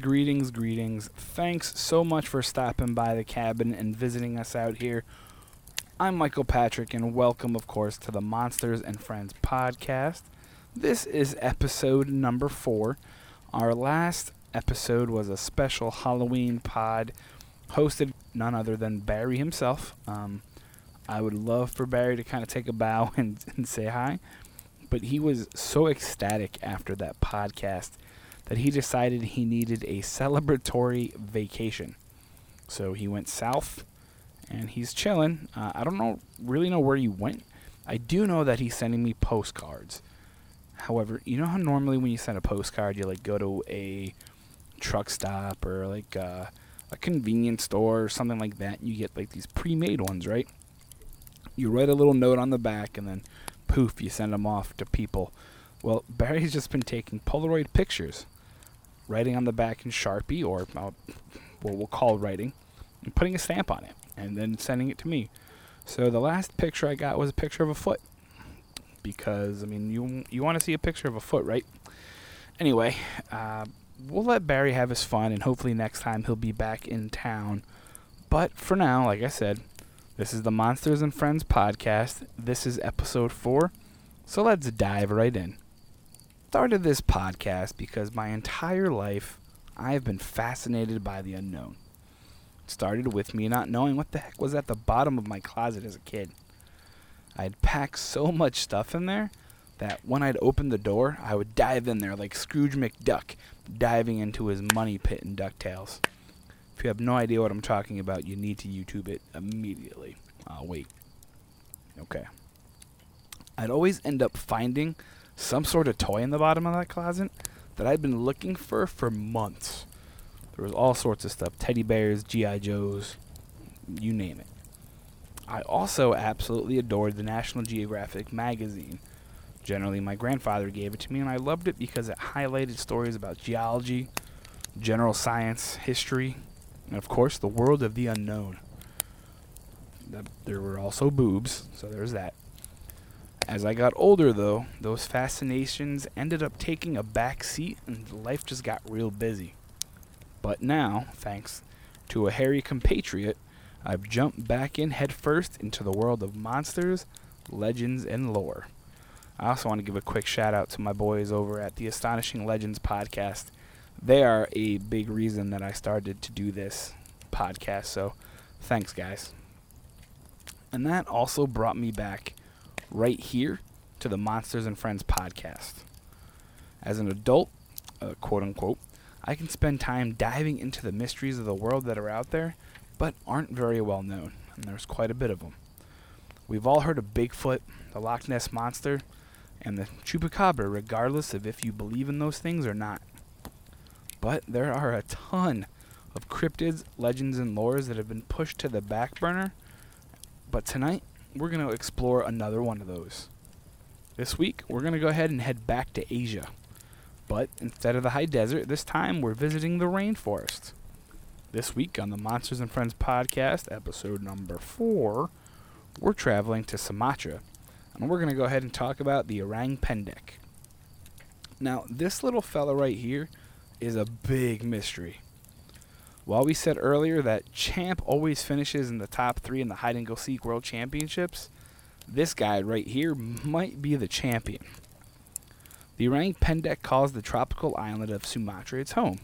Greetings, greetings. Thanks so much for stopping by the cabin and visiting us out here. I'm Michael Patrick, and welcome, of course, to the Monsters and Friends podcast. This is episode number 4. Our last episode was a special Halloween pod hosted none other than Barry himself. I would love for Barry to kind of take a bow and say hi, but he was so ecstatic after that podcast that he decided he needed a celebratory vacation. So he went south, and he's chilling. I don't really know where he went. I do know that he's sending me postcards. However, you know how normally when you send a postcard, you like go to a truck stop or like a convenience store or something like that, and you get like these pre-made ones, right? You write a little note on the back, and then poof, you send them off to people. Well, Barry's just been taking Polaroid pictures, writing on the back in Sharpie, or what we'll call writing, and putting a stamp on it, and then sending it to me. So the last picture I got was a picture of a foot, because, I mean, you want to see a picture of a foot, right? Anyway, we'll let Barry have his fun, and hopefully next time he'll be back in town. But for now, like I said, this is the Monsters and Friends podcast. This is episode 4, so let's dive right in. Started this podcast because my entire life I have been fascinated by the unknown. It started with me not knowing what the heck was at the bottom of my closet as a kid. I'd packed so much stuff in there that when I'd open the door, I would dive in there like Scrooge McDuck diving into his money pit in DuckTales. If you have no idea what I'm talking about, you need to YouTube it immediately. I'll wait. Okay. I'd always end up finding some sort of toy in the bottom of that closet that I'd been looking for months. There was all sorts of stuff. Teddy bears, G.I. Joes, you name it. I also absolutely adored the National Geographic magazine. Generally, my grandfather gave it to me, and I loved it because it highlighted stories about geology, general science, history, and of course, the world of the unknown. There were also boobs, so there's that. As I got older, though, those fascinations ended up taking a back seat, and life just got real busy. But now, thanks to a hairy compatriot, I've jumped back in headfirst into the world of monsters, legends, and lore. I also want to give a quick shout out to my boys over at the Astonishing Legends podcast. They are a big reason that I started to do this podcast, so thanks, guys. And that also brought me back right here to the Monsters and Friends podcast. As an adult, quote unquote, I can spend time diving into the mysteries of the world that are out there, but aren't very well known, and there's quite a bit of them. We've all heard of Bigfoot, the Loch Ness Monster, and the Chupacabra, regardless of if you believe in those things or not. But there are a ton of cryptids, legends, and lores that have been pushed to the back burner, but tonight, we're going to explore another one of those. This week, we're going to go ahead and head back to Asia. But instead of the high desert, this time we're visiting the rainforest. This week on the Monsters and Friends podcast, episode number 4, we're traveling to Sumatra, and we're going to go ahead and talk about the orang pendek. Now, this little fella right here is a big mystery. While we said earlier that Champ always finishes in the top 3 in the hide-and-go-seek world championships, this guy right here might be the champion. The orang pendek calls the tropical island of Sumatra its home.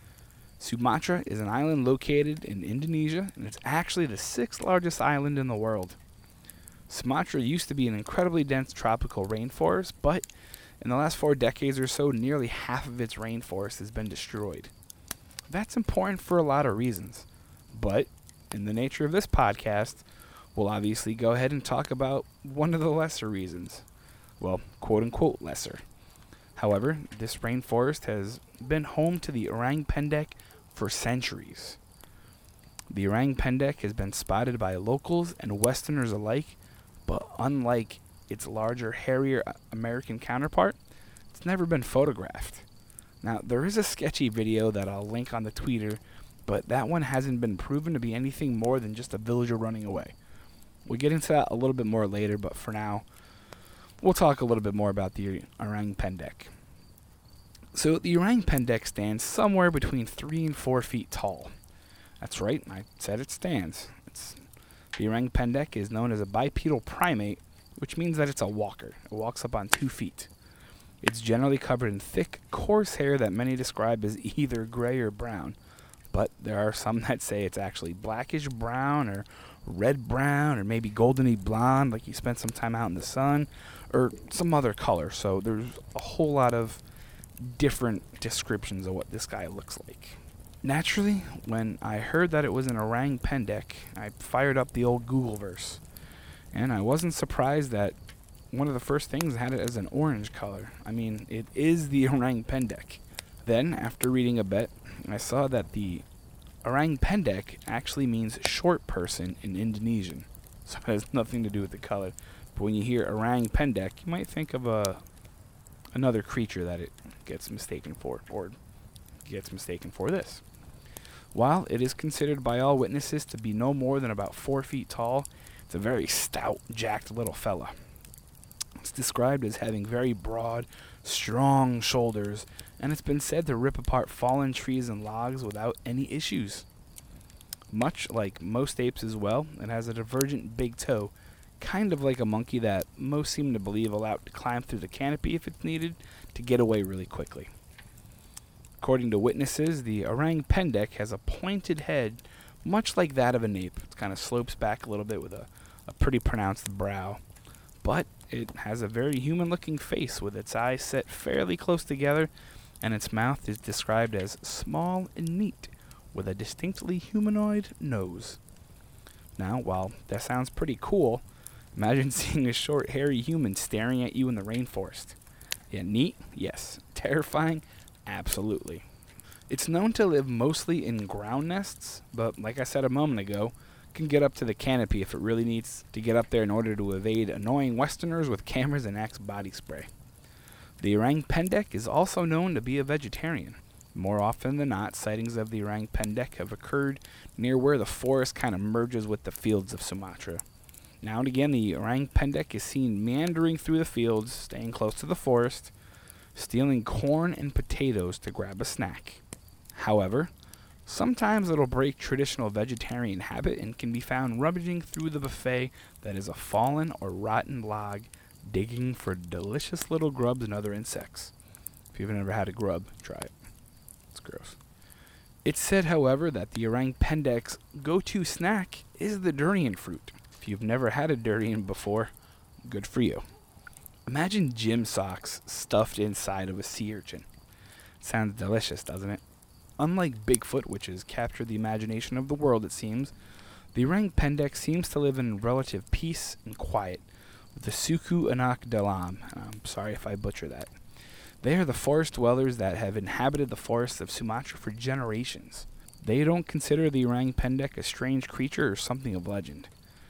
Sumatra is an island located in Indonesia, and it's actually the 6th largest island in the world. Sumatra used to be an incredibly dense tropical rainforest, but in the last 4 decades or so, nearly half of its rainforest has been destroyed. That's important for a lot of reasons, but in the nature of this podcast, we'll obviously go ahead and talk about one of the lesser reasons. Well, quote-unquote lesser. However, this rainforest has been home to the orang pendek for centuries. The orang pendek has been spotted by locals and Westerners alike, but unlike its larger, hairier American counterpart, it's never been photographed. Now, there is a sketchy video that I'll link on the Twitter, but that one hasn't been proven to be anything more than just a villager running away. We'll get into that a little bit more later, but for now, we'll talk a little bit more about the orang pendek. So the orang pendek stands somewhere between 3 and 4 feet tall. That's right, I said it stands. The orang pendek is known as a bipedal primate, which means that it's a walker. It walks up on 2 feet. It's generally covered in thick, coarse hair that many describe as either gray or brown. But there are some that say it's actually blackish brown or red brown or maybe goldeny blonde, like he spent some time out in the sun, or some other color. So there's a whole lot of different descriptions of what this guy looks like. Naturally, when I heard that it was an orang pendek, I fired up the old Googleverse. And I wasn't surprised that one of the first things had it as an orange color. I mean, it is the orang pendek. Then, after reading a bit, I saw that the orang pendek actually means short person in Indonesian. So it has nothing to do with the color. But when you hear orang pendek, you might think of another creature that it gets mistaken for, or gets mistaken for this. While it is considered by all witnesses to be no more than about 4 feet tall, it's a very stout, jacked little fella. It's described as having very broad, strong shoulders, and it's been said to rip apart fallen trees and logs without any issues. Much like most apes as well, it has a divergent big toe, kind of like a monkey that most seem to believe allowed to climb through the canopy if it's needed to get away really quickly. According to witnesses, the orang pendek has a pointed head much like that of an ape. It kind of slopes back a little bit with a pretty pronounced brow. But it has a very human-looking face with its eyes set fairly close together, and its mouth is described as small and neat, with a distinctly humanoid nose. Now, while that sounds pretty cool, imagine seeing a short, hairy human staring at you in the rainforest. Yeah, neat? Yes. Terrifying? Absolutely. It's known to live mostly in ground nests, but like I said a moment ago, can get up to the canopy if it really needs to get up there in order to evade annoying Westerners with cameras and Axe body spray. The orang pendek is also known to be a vegetarian. More often than not, sightings of the orang pendek have occurred near where the forest kind of merges with the fields of Sumatra. Now and again, the orang pendek is seen meandering through the fields, staying close to the forest, stealing corn and potatoes to grab a snack. However, sometimes it'll break traditional vegetarian habit and can be found rummaging through the buffet that is a fallen or rotten log, digging for delicious little grubs and other insects. If you've never had a grub, try it. It's gross. It's said, however, that the orang pendek's go-to snack is the durian fruit. If you've never had a durian before, good for you. Imagine gym socks stuffed inside of a sea urchin. Sounds delicious, doesn't it? Unlike Bigfoot, which has captured the imagination of the world, it seems, the orang pendek seems to live in relative peace and quiet with the Suku Anak Dalam. I'm sorry if I butcher that. They are the forest dwellers that have inhabited the forests of Sumatra for generations. They don't consider the orang pendek a strange creature or something of legend.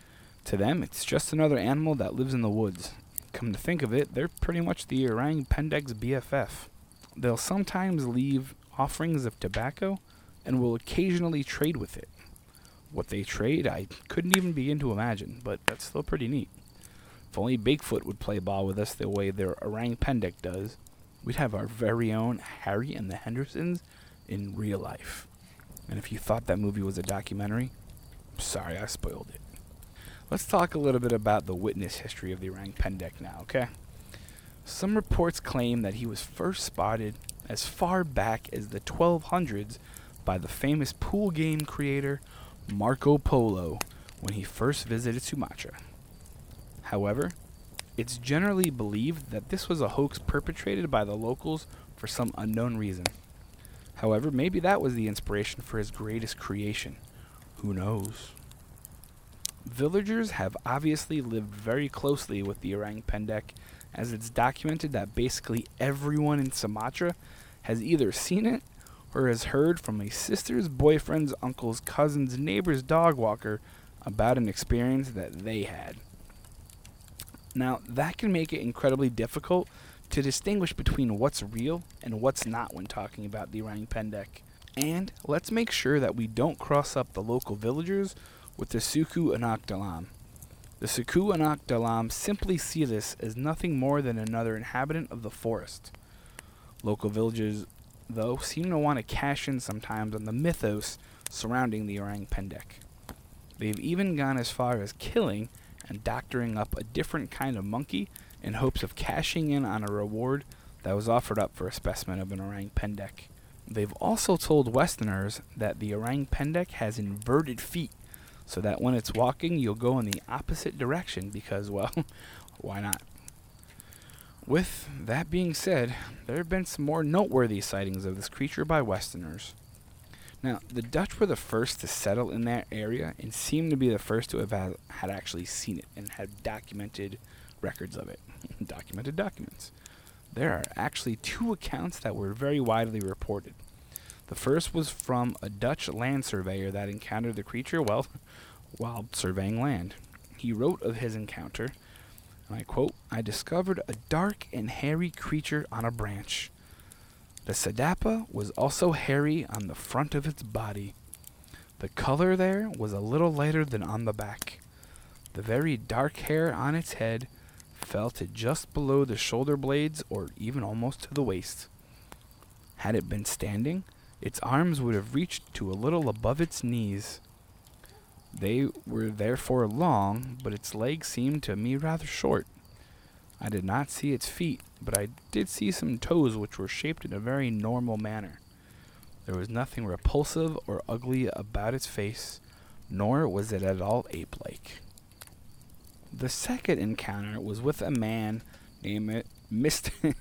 To them, it's just another animal that lives in the woods. Come to think of it, they're pretty much the orang pendek's BFF. They'll sometimes leave offerings of tobacco and will occasionally trade with it. What they trade, I couldn't even begin to imagine, but that's still pretty neat. If only Bigfoot would play ball with us the way their orang pendek does, we'd have our very own Harry and the Hendersons in real life. And if you thought that movie was a documentary, I'm sorry I spoiled it. Let's talk a little bit about the witness history of the orang pendek now, okay? Some reports claim that he was first spotted as far back as the 1200s by the famous pool game creator Marco Polo when he first visited Sumatra. However, it's generally believed that this was a hoax perpetrated by the locals for some unknown reason. However, maybe that was the inspiration for his greatest creation. Who knows? Villagers have obviously lived very closely with the orang pendek, as it's documented that basically everyone in Sumatra has either seen it or has heard from a sister's boyfriend's uncle's cousin's neighbor's dog walker about an experience that they had. Now, that can make it incredibly difficult to distinguish between what's real and what's not when talking about the orang pendek. And let's make sure that we don't cross up the local villagers with the Suku Anak Dalam. The Suku Anak Dalam simply see this as nothing more than another inhabitant of the forest. Local villagers, though, seem to want to cash in sometimes on the mythos surrounding the orang pendek. They've even gone as far as killing and doctoring up a different kind of monkey in hopes of cashing in on a reward that was offered up for a specimen of an orang pendek. They've also told Westerners that the orang pendek has inverted feet, so that when it's walking, you'll go in the opposite direction because, well, why not? With that being said, there have been some more noteworthy sightings of this creature by Westerners. Now, the Dutch were the first to settle in that area and seem to be the first to have had actually seen it and had documented records of it. Documented documents. There are actually 2 accounts that were very widely reported. The first was from a Dutch land surveyor that encountered the creature, well, while surveying land. He wrote of his encounter, and I quote, "I discovered a dark and hairy creature on a branch. The Sadapa was also hairy on the front of its body. The color there was a little lighter than on the back. The very dark hair on its head fell to just below the shoulder blades or even almost to the waist. Had it been standing, its arms would have reached to a little above its knees. They were therefore long, but its legs seemed to me rather short. I did not see its feet, but I did see some toes which were shaped in a very normal manner. There was nothing repulsive or ugly about its face, nor was it at all ape-like." The second encounter was with a man named Mr.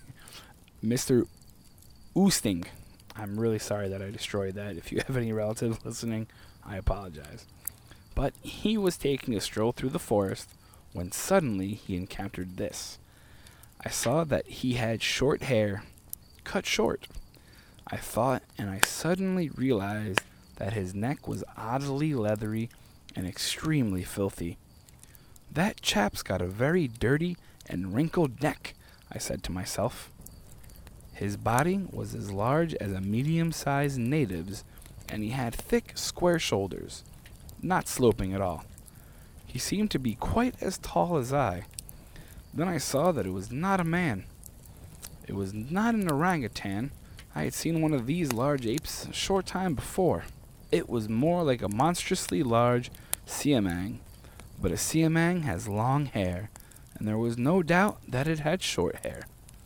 Mr. Oosting. I'm really sorry that I destroyed that. If you have any relatives listening, I apologize. But he was taking a stroll through the forest when suddenly he encountered this. I saw that he had short hair, cut short. I thought, and I suddenly realized that his neck was oddly leathery and extremely filthy. "That chap's got a very dirty and wrinkled neck," I said to myself. His body was as large as a medium-sized native's, and he had thick, square shoulders, not sloping at all. He seemed to be quite as tall as I. Then I saw that it was not a man. It was not an orangutan. I had seen one of these large apes a short time before. It was more like a monstrously large siamang, but a siamang has long hair, and there was no doubt that it had short hair.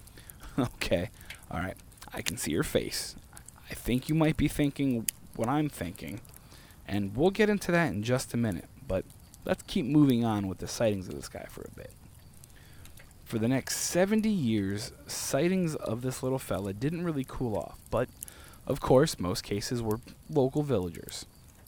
Okay, alright, I can see your face. I think you might be thinking what I'm thinking, and we'll get into that in just a minute, but let's keep moving on with the sightings of this guy for a bit. For the next 70 years, sightings of this little fella didn't really cool off, but of course, most cases were local villagers.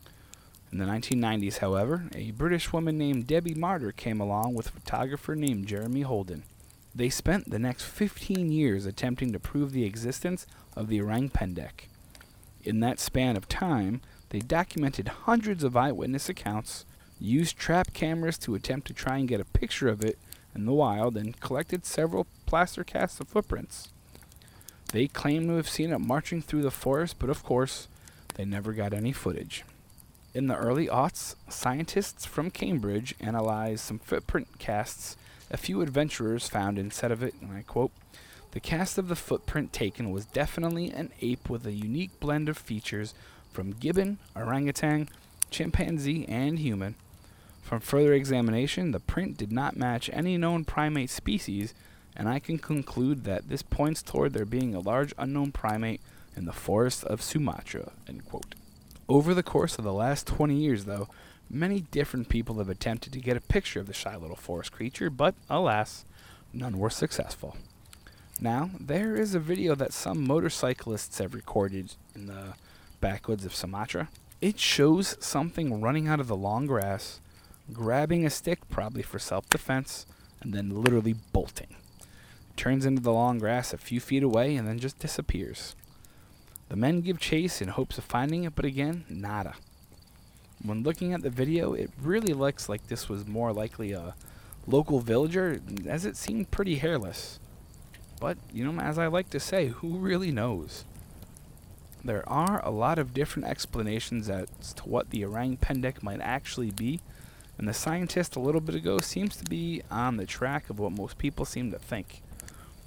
In the 1990s, however, a British woman named Debbie Martyr came along with a photographer named Jeremy Holden. They spent the next 15 years attempting to prove the existence of the orang pendek. In that span of time, they documented hundreds of eyewitness accounts, used trap cameras to attempt to try and get a picture of it in the wild, and collected several plaster casts of footprints. They claim to have seen it marching through the forest, but of course, they never got any footage. In the early aughts, scientists from Cambridge analyzed some footprint casts a few adventurers found instead of it, and I quote, "The cast of the footprint taken was definitely an ape with a unique blend of features from gibbon, orangutan, chimpanzee, and human. From further examination, the print did not match any known primate species, and I can conclude that this points toward there being a large unknown primate in the forests of Sumatra." End quote. Over the course of the last 20 years, though, many different people have attempted to get a picture of the shy little forest creature, but alas, none were successful. Now, there is a video that some motorcyclists have recorded in the backwoods of Sumatra. It shows something running out of the long grass, grabbing a stick, probably for self-defense, and then literally bolting. It turns into the long grass a few feet away and then just disappears. The men give chase in hopes of finding it, but again, nada. When looking at the video, it really looks like this was more likely a local villager, as it seemed pretty hairless. But, as I like to say, who really knows? There are a lot of different explanations as to what the orang pendek might actually be, and the scientist a little bit ago seems to be on the track of what most people seem to think.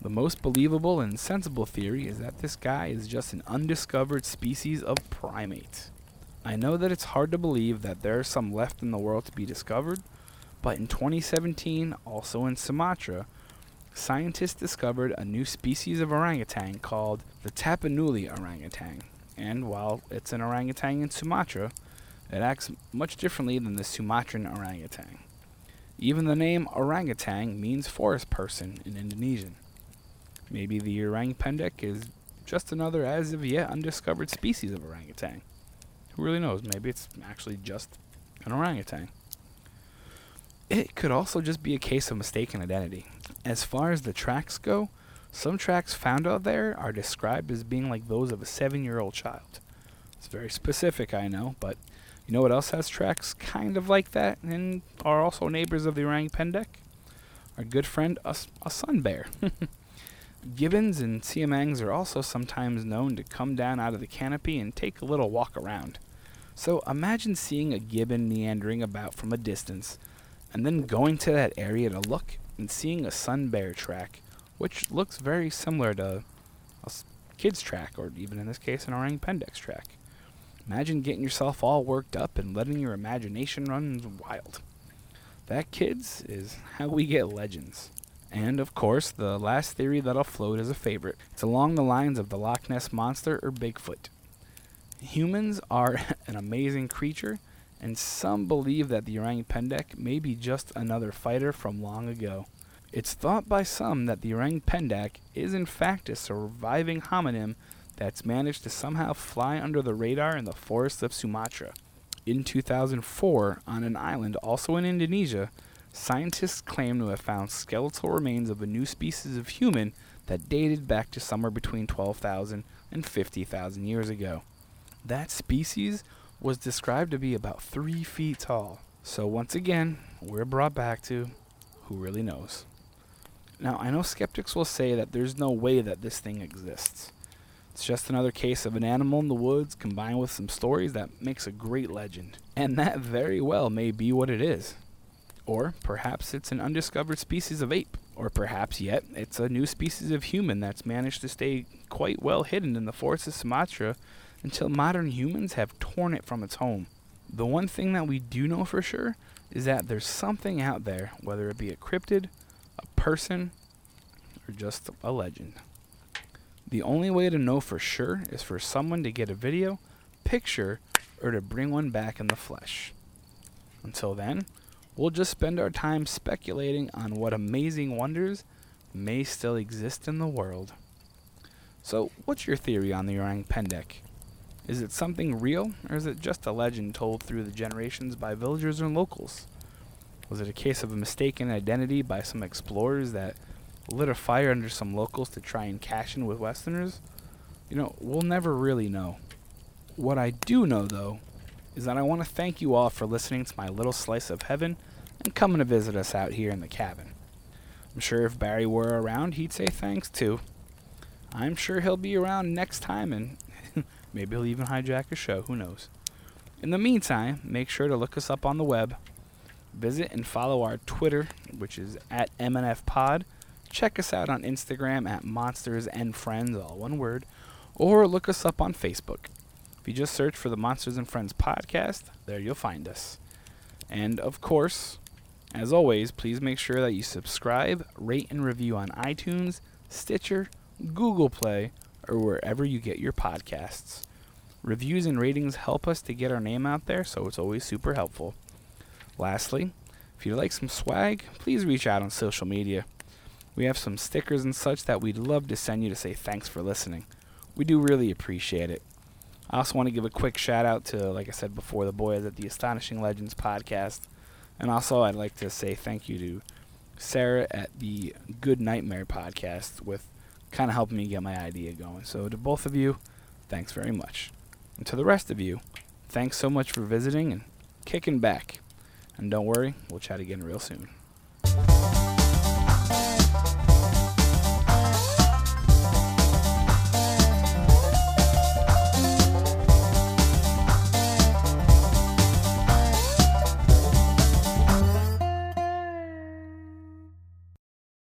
The most believable and sensible theory is that this guy is just an undiscovered species of primate. I know that it's hard to believe that there are some left in the world to be discovered, but in 2017, also in Sumatra, scientists discovered a new species of orangutan called the Tapanuli orangutan. And while it's an orangutan in Sumatra, it acts much differently than the Sumatran orangutan. Even the name orangutan means forest person in Indonesian. Maybe the orang pendek is just another as of yet undiscovered species of orangutan. Who really knows? Maybe it's actually just an orangutan. It could also just be a case of mistaken identity. As far as the tracks go, some tracks found out there are described as being like those of a 7-year-old child. It's very specific, I know, but you know what else has tracks kind of like that and are also neighbors of the orang pendek? Our good friend, a sun bear. Gibbons and siamangs are also sometimes known to come down out of the canopy and take a little walk around. So imagine seeing a gibbon meandering about from a distance, and then going to that area to look and seeing a sun bear track, which looks very similar to a kid's track, or even in this case an orang pendek's track. Imagine getting yourself all worked up and letting your imagination run wild. That, kids, is how we get legends. And, of course, the last theory that'll float is a favorite. It's along the lines of the Loch Ness Monster or Bigfoot. Humans are an amazing creature, and some believe that the orang pendek may be just another fighter from long ago. It's thought by some that the orang pendek is in fact a surviving hominin that's managed to somehow fly under the radar in the forests of Sumatra. In 2004, on an island also in Indonesia, scientists claim to have found skeletal remains of a new species of human that dated back to somewhere between 12,000 and 50,000 years ago. That species was described to be about 3 feet tall. So once again, we're brought back to who really knows. Now, I know skeptics will say that there's no way that this thing exists. It's just another case of an animal in the woods combined with some stories that makes a great legend. And that very well may be what it is. Or perhaps it's an undiscovered species of ape. Or perhaps yet it's a new species of human that's managed to stay quite well hidden in the forests of Sumatra until modern humans have torn it from its home. The one thing that we do know for sure is that there's something out there, whether it be a cryptid, a person, or just a legend. The only way to know for sure is for someone to get a video, picture, or to bring one back in the flesh. Until then, we'll just spend our time speculating on what amazing wonders may still exist in the world. So, what's your theory on the orang pendek? Is it something real, or is it just a legend told through the generations by villagers and locals? Was it a case of a mistaken identity by some explorers that lit a fire under some locals to try and cash in with Westerners? We'll never really know. What I do know, though, is that I want to thank you all for listening to my little slice of heaven and coming to visit us out here in the cabin. I'm sure if Barry were around, he'd say thanks too. I'm sure he'll be around next time, and maybe he'll even hijack a show, who knows. In the meantime, make sure to look us up on the web. Visit and follow our Twitter, which is at MNFPod. Check us out on Instagram at Monsters and Friends, all one word, or look us up on Facebook. If you just search for the Monsters and Friends podcast, there you'll find us. And of course, as always, please make sure that you subscribe, rate, and review on iTunes, Stitcher, Google Play, or wherever you get your podcasts. Reviews and ratings help us to get our name out there, so it's always super helpful. Lastly, if you'd like some swag, please reach out on social media. We have some stickers and such that we'd love to send you to say thanks for listening. We do really appreciate it. I also want to give a quick shout out to, like I said before, the boys at the Astonishing Legends podcast. And also I'd like to say thank you to Sarah at the Good Nightmare podcast with kind of helping me get my idea going. So to both of you, thanks very much. And to the rest of you, thanks so much for visiting and kicking back. And don't worry, we'll chat again real soon.